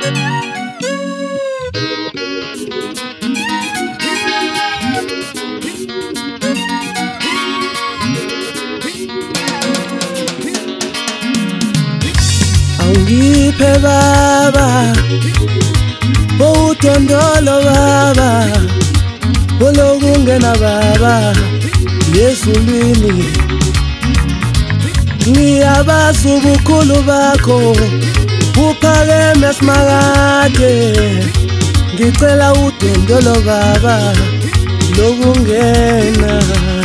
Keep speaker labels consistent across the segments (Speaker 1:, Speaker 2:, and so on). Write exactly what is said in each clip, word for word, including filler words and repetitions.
Speaker 1: Angiphe baba utondolo baba olokungena baba yezulwini ngiyabaza ubukhulu bakho uphakeme simakade ngicela udondolo baba lokungena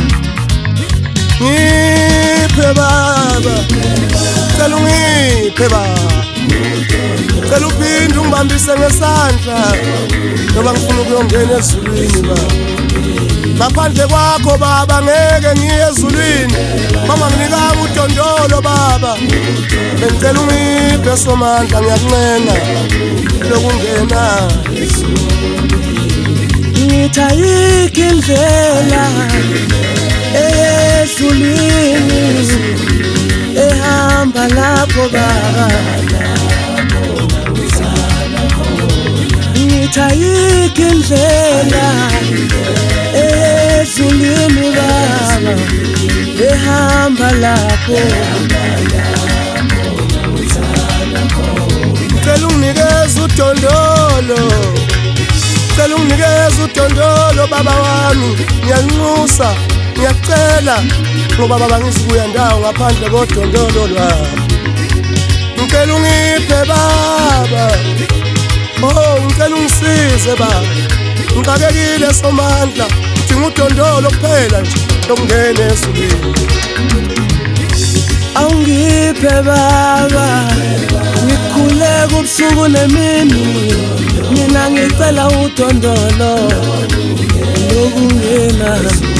Speaker 1: ngiphe baba cela ungiphe baba cela uphinde ungibambise ngesandla ngoba ngifuna ukuyongena ezulwini baba ngaphandle kwakho baba ngeke ngiye ezulwini mama nginikanga udondolo baba bengicela ungiphe somandla ngiyakuncenga lokungena ngithi ayikho indlela ezulwini ehamba lapho baba ngithi ayikho indlela ezulwini baba ehamba lapho cela unginikeze udondolo cela unginikeze udondolo baba wami ngiyanxusa ngiyacela ngoba baba ngisibuya ndawo ngaphandle kodondolo lwami ngicela ungiphe baba oh ngicela ungisize baba ngixakekile somandla ngidinga udondolo kuphela nje lokungena ezulwini awungiphe baba ngikhule kubusuku nemini mina ngicela udondolo lokungena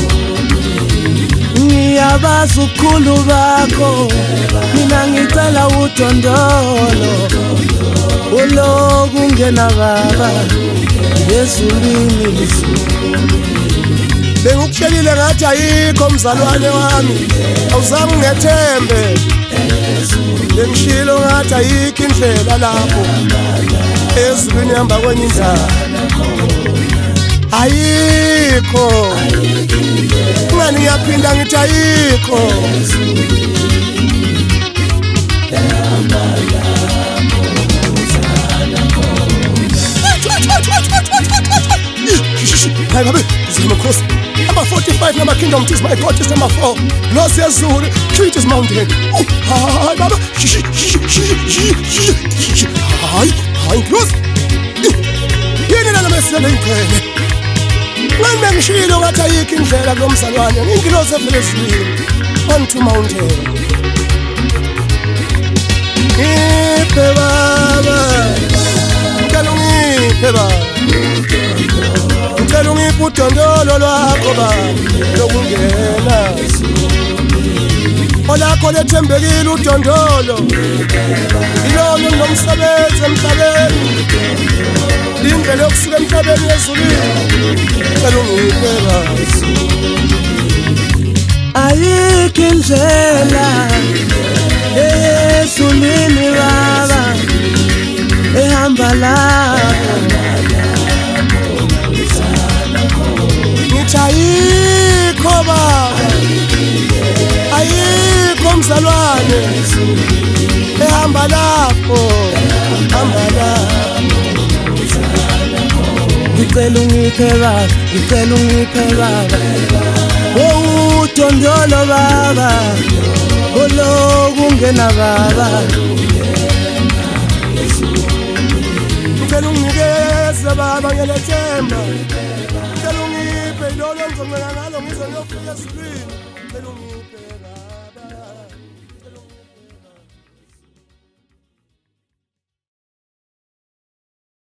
Speaker 1: ngiyabaza ubukhulu bakho mina ngicela udondolo olokungena baba ezulwini bengikutshelile ngathi ayikho mzalwane wami awuzange ungethembe bengishilo ngathi ayikho indlela lapho ezulwini hamba kwenye indawo ayikho ngani ngiyaphinda ngithi ayikho Hey, baby, this is my cross. Number forty-five, number kingdom, it is my God, it is number four. Los Yezul, treat is mountain. Oh, hi, baba. Hi, hi, close. Yini lana mesele ngicele. Ngani ngishilo ngathi ayikho indlela kulomzalwane. Ngingilose efelezini. On to mountain. Ngiphe baba. Ngicela ungiphe baba. Ngicela ungiphe udondolo lwakho baba lokungena olakho lethembekile udondolo ilona nomsebenzi emhlabeni indlela yokusuka emhlabeni ezulwini ngicela ungiphe baba ayikho indlela ezulwini baba ehamba lapho ayikho baba ayikho mzalwane ehamba lapho hamba lapho ngicela ungiphe baba ngicela ungiphe baba oh udondolo baba olokungena baba ngicela unginikeze baba ngelethemba ngicela ungiphe lolo ngizongena ngalo ngizongiyofika ezulwini ngicela ungiphe